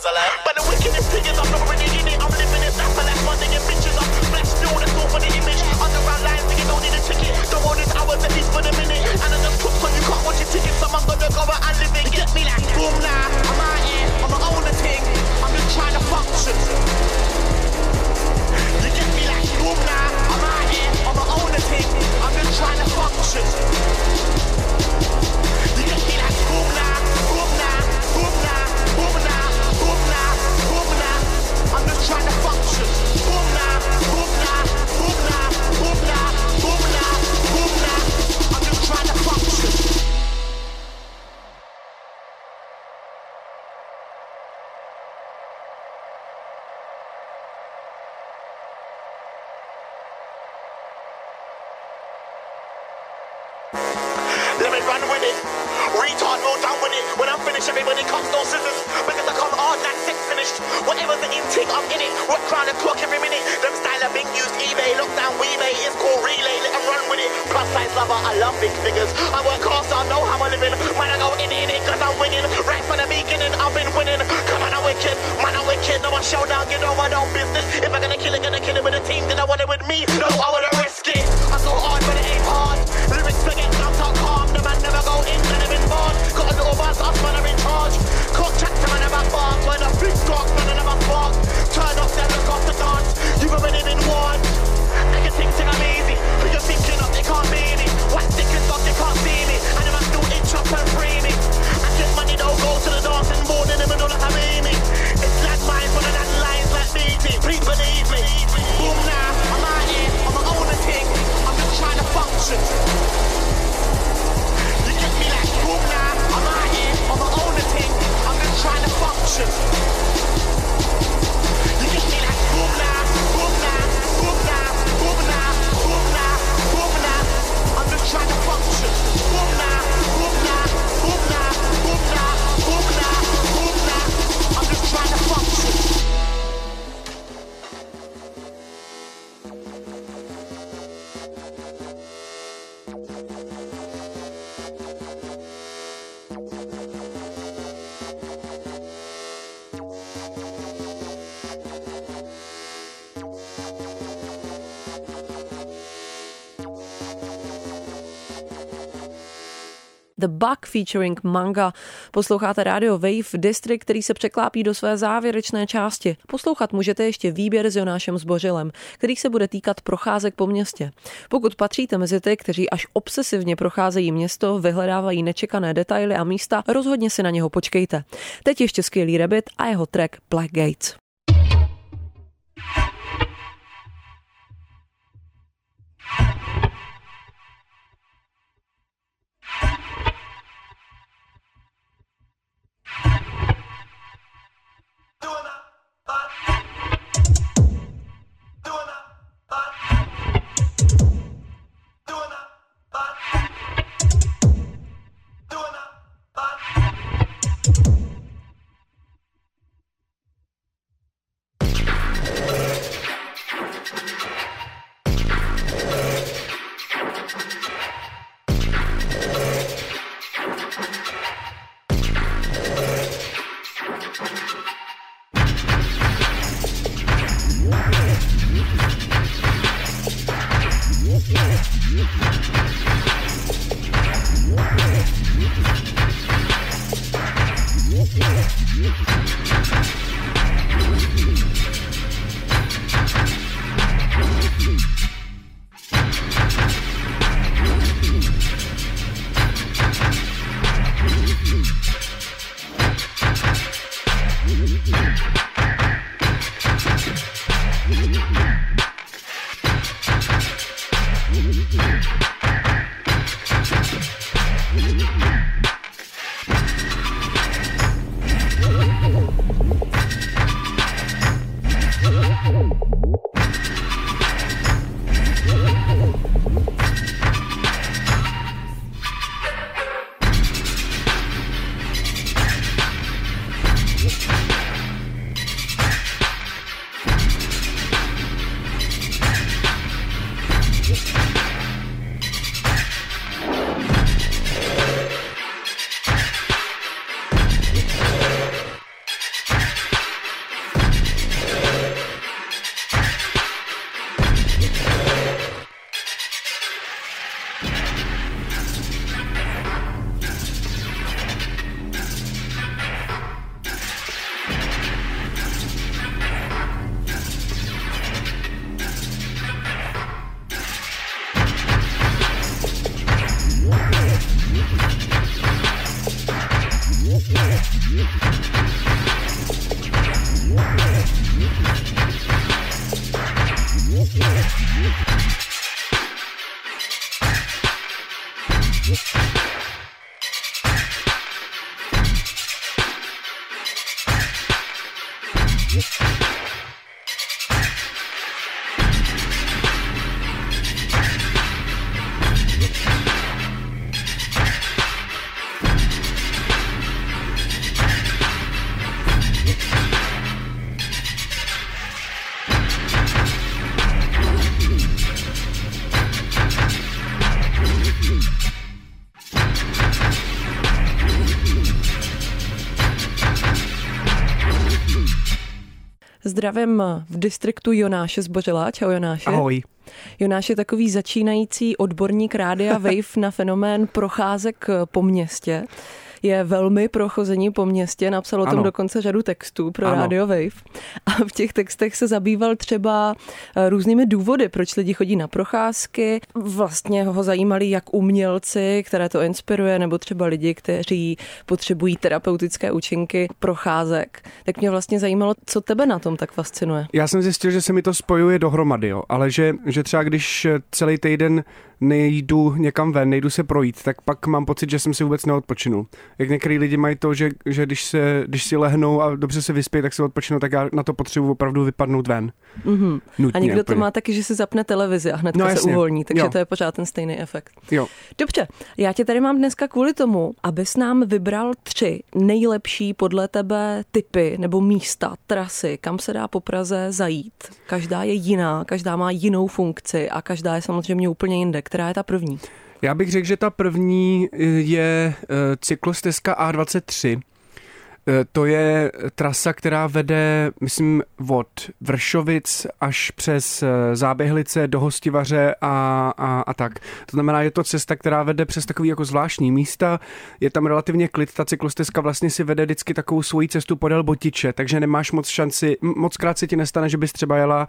Speaker 7: was alive. But the wickedest thing is I'm not really in it. I'm living it. That's my life. One thing and bitches up. Flash still, that's all for the image. Underground lines, you don't need a ticket. Don't want this hours at least for the minute. And I just took so you can't watch your tickets. So I'm gonna go out and live it. Get me like boom now. I'm out here. I'm my own thing. I'm just trying to function. You get me like boom now. I'm out here. I'm my own thing. I'm just trying to function. You get me like boom now. Boom now. Boom now. Boom now. Boom now. Boom now. I'm just trying to function. Boom now. Boom now. Boom now. Boom now. Boom now. Boom now. I'm just trying to function. Let me run with it. Retard, no down with it. When I'm finished, everybody comes, no scissors. Because I come hard like sex finished. Whatever's the intake, I'm in it. Work round the clock every minute. Them style of being used, eBay, lockdown, WeBay. It's called relay, let them run with it. Plus size lover, I love big figures. I work hard, so I know how I'm living. Man, I go in it, cause I'm winning. Right from the beginning, I've been winning. Come on, I'm wicked. Man, I'm wicked. No, I show down, get over, no business. If I'm gonna kill it with a team. Then I want it with me. No, I wanna risk it. I go hard, but it ain't hard. Lyrics forget, I'm talk calm. The man never go in, and I'm in board. Got a little buzz, us man are in charge. Cock chat to man about bark. When a big talk, man I never spark. Turn up, then look off the dance. You've already been warned. I can think I'm easy. Who you thinking of, they can't be me. What thick and dog, they can't see me. And if I still inch up and free me. I get money, don't go to the dance and more than them and all that I'm aiming. It's landmines, one of that lines like beating. Please believe me. Boom now, I'm out here, I'm my own thing. I'm just trying to function. You get me like boom now, I'm out here, I'm my own thing. I'm just trying to function. You get me like boom now, boom now, boom now, boom now, boom now, boom now. I'm just trying to function. Boom now, boom now, boom now, boom now, boom now, boom now. I'm just trying to function.
Speaker 2: The Bug featuring Manga. Posloucháte rádio Wave District, který se překlápí do své závěrečné části. Poslouchat můžete ještě výběr s Jonášem Zbořilem, který se bude týkat procházek po městě. Pokud patříte mezi ty, kteří až obsesivně procházejí město, vyhledávají nečekané detaily a místa, rozhodně si na něho počkejte. Teď ještě skvělý Rabbit a jeho track Black Gates. Zdravím v distriktu Jonáše Zbořila. Čau Jonáše.
Speaker 8: Ahoj.
Speaker 2: Jonáš je takový začínající odborník Rádia Wave na fenomén procházek po městě. Je velmi prochození po městě, napsal o tom dokonce řadu textů pro Radio Wave. A v těch textech se zabýval třeba různými důvody, proč lidi chodí na procházky. Vlastně ho zajímali jak umělci, které to inspiruje, nebo třeba lidi, kteří potřebují terapeutické účinky procházek. Tak mě vlastně zajímalo, co tebe na tom tak fascinuje.
Speaker 8: Já jsem zjistil, že se mi to spojuje dohromady, jo. Ale že třeba když celý týden nejdu někam ven, nejdu se projít, tak pak mám pocit, že jsem si vůbec neodpočinul. Jak některý lidi mají to, že když si lehnou a dobře se vyspí, tak se odpočinou, tak já na to potřebuji opravdu vypadnout ven.
Speaker 2: Mm-hmm. A někdo to má taky, že si zapne televizi a hned se uvolní, takže to je pořád ten stejný efekt.
Speaker 8: Jo.
Speaker 2: Dobře, já tě tady mám dneska kvůli tomu, abys nám vybral 3 nejlepší podle tebe typy nebo místa, trasy, kam se dá po Praze zajít. Každá je jiná, každá má jinou funkci a každá je samozřejmě úplně jinde. Která je ta první?
Speaker 8: Já bych řekl, že ta první je cyklostezka A23. To je trasa, která vede, myslím, od Vršovic až přes Záběhlice do Hostivaře a tak. To znamená, je to cesta, která vede přes takový jako zvláštní místa. Je tam relativně klid, ta cyklostezka vlastně si vede vždycky takovou svoji cestu podél Botiče, takže nemáš moc šanci, moc krát se ti nestane, že bys třeba jela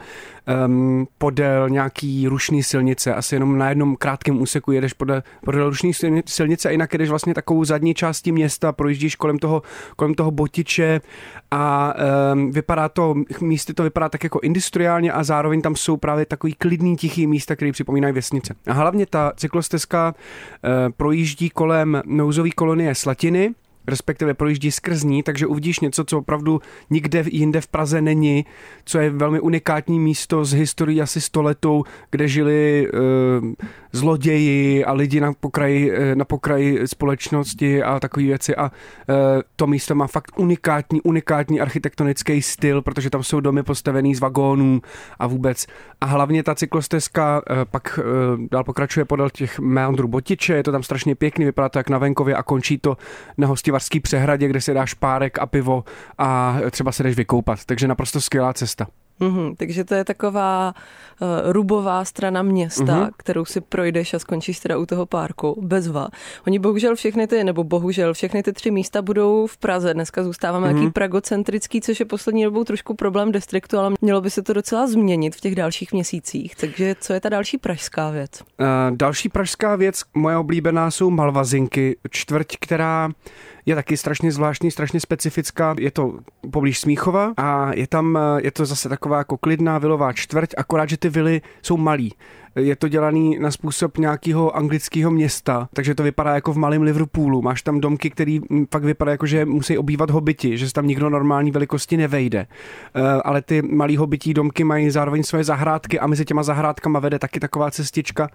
Speaker 8: podél nějaký rušný silnice, asi jenom na jednom krátkém úseku jedeš podél rušný silnice a jinak jedeš vlastně takovou zadní částí města, projíždíš kolem toho Botiče a místy to vypadá tak jako industriálně a zároveň tam jsou právě takový klidný, tichý místa, které připomínají vesnice. A hlavně ta cyklostezka projíždí kolem nouzové kolonie Slatiny, respektive projíždí skrz ní, takže uvidíš něco, co opravdu nikde jinde v Praze není, co je velmi unikátní místo z historií asi 100 letou, kde žili zloději a lidi na pokraji společnosti a takové věci a to místo má fakt unikátní architektonický styl, protože tam jsou domy postavený z vagónů a vůbec. A hlavně ta cyklostezka pak dál pokračuje podél těch meandrů Botiče, je to tam strašně pěkný, vypadá to jak na venkově a končí to na Hostivarský přehradě, kde si dáš párek a pivo a třeba se jdeš vykoupat. Takže naprosto skvělá cesta.
Speaker 2: Takže to je taková rubová strana města, kterou si projdeš a skončíš teda u toho parku, bezva. Oni bohužel všechny ty 3 místa budou v Praze. Dneska zůstáváme jaký pragocentrický, což je poslední dobou trošku problém distriktu, ale mělo by se to docela změnit v těch dalších měsících. Takže co je ta další pražská věc?
Speaker 8: Další pražská věc, moje oblíbená, jsou Malvazinky, čtvrť, která je taky strašně zvláštní, strašně specifická. Je to poblíž Smíchova a je to zase taková jako klidná vilová čtvrť, akorát, že ty vily jsou malý. Je to dělaný na způsob nějakého anglického města, takže to vypadá jako v malém Liverpoolu. Máš tam domky, který fakt vypadá jako, že musí obývat hobiti, že se tam nikdo normální velikosti nevejde. Ale ty malý hobití domky mají zároveň svoje zahrádky a mezi těma zahrádkama vede taky taková cestička.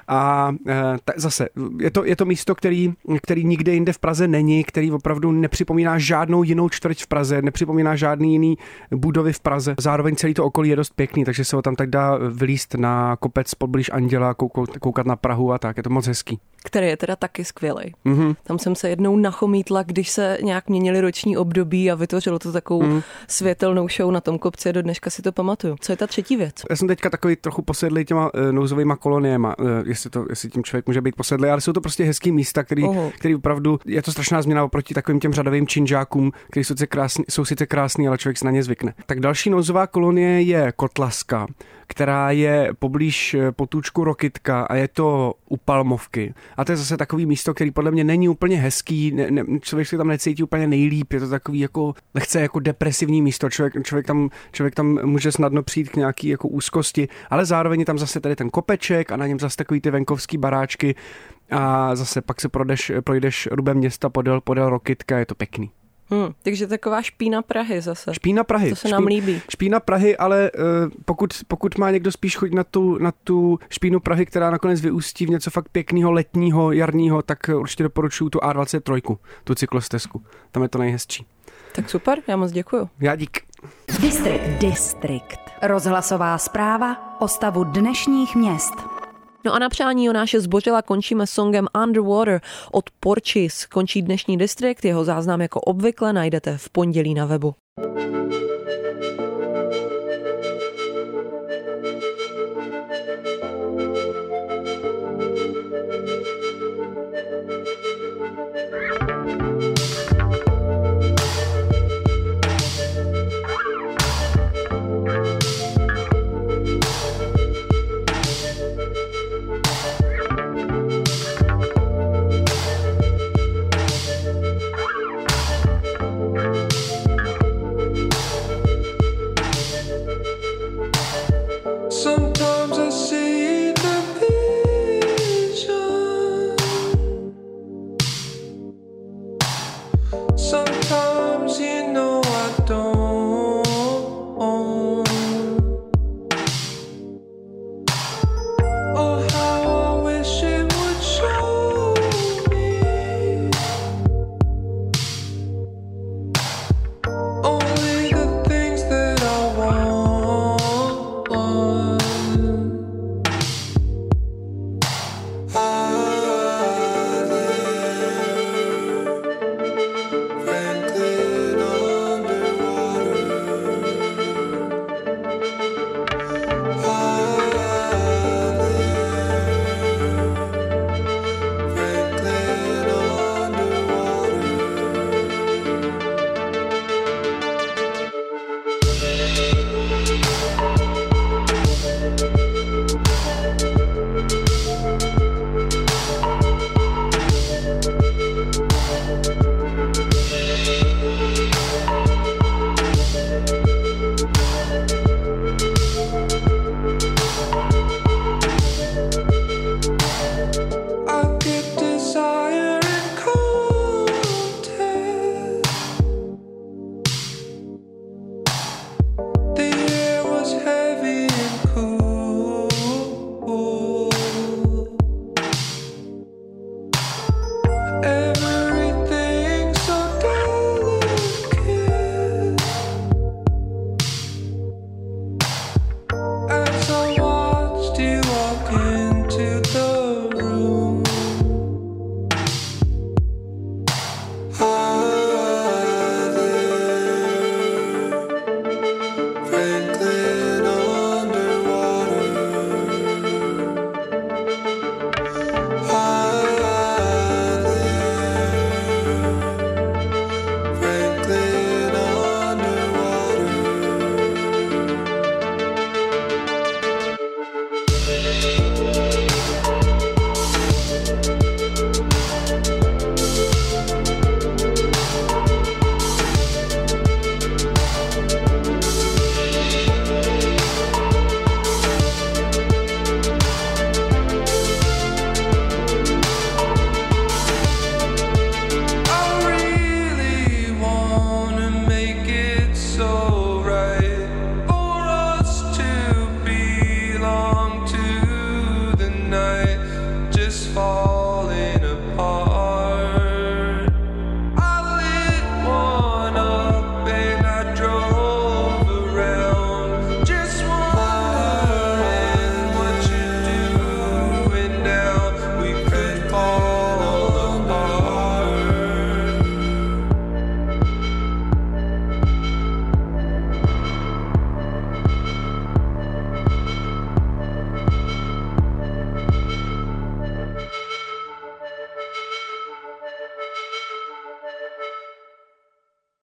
Speaker 8: A zase, je to místo, který nikde jinde v Praze není, který opravdu nepřipomíná žádnou jinou čtvrť v Praze, nepřipomíná žádný jiný budovy v Praze. Zároveň celý to okolí je dost pěkný, takže se ho tam tak dá vylízt na kopec blíž Anděla, koukat na Prahu a tak, je to moc hezký.
Speaker 2: Který je teda taky skvělej. Tam jsem se jednou nachomítla, když se nějak měnili roční období a vytvořilo to takovou světelnou show na tom kopci, do dneška si to pamatuju. Co je ta třetí věc?
Speaker 8: Já jsem teďka takový trochu posedlý těma nouzovýma koloniema, jestli tím člověk může být posedlý, ale jsou to prostě hezký místa, který opravdu, je to strašná změna oproti takovým těm řadovým činžákům, který jsou sice krásný, ale člověk se na ně zvykne. Tak další nouzová kolonie je Kotlaska, která je poblíž potůčku Rokytka a je to u Palmovky. A A to je zase takový místo, který podle mě není úplně hezký, člověk se tam necítí úplně nejlíp, je to takový jako lehce jako depresivní místo, člověk tam může snadno přijít k nějaký jako úzkosti, ale zároveň je tam zase tady ten kopeček a na něm zase takový ty venkovský baráčky a zase pak se projdeš rubem města podél Rokytka, je to pěkný.
Speaker 2: Takže taková špína Prahy zase.
Speaker 8: Špína Prahy.
Speaker 2: To se nám líbí.
Speaker 8: Špína Prahy, ale pokud má někdo spíš chuť na tu špínu Prahy, která nakonec vyústí v něco fakt pěkného, letního, jarního, tak určitě doporučuju tu A23, tu cyklostezku. Tam je to nejhezčí.
Speaker 2: Tak super, já moc děkuju.
Speaker 8: Já dík.
Speaker 1: Distrikt. Rozhlasová zpráva o stavu dnešních měst.
Speaker 2: No a na přání Jonáše Zbořila končíme songem Underwater od Porčis. Končí dnešní Distrikt, jeho záznam jako obvykle najdete v pondělí na webu.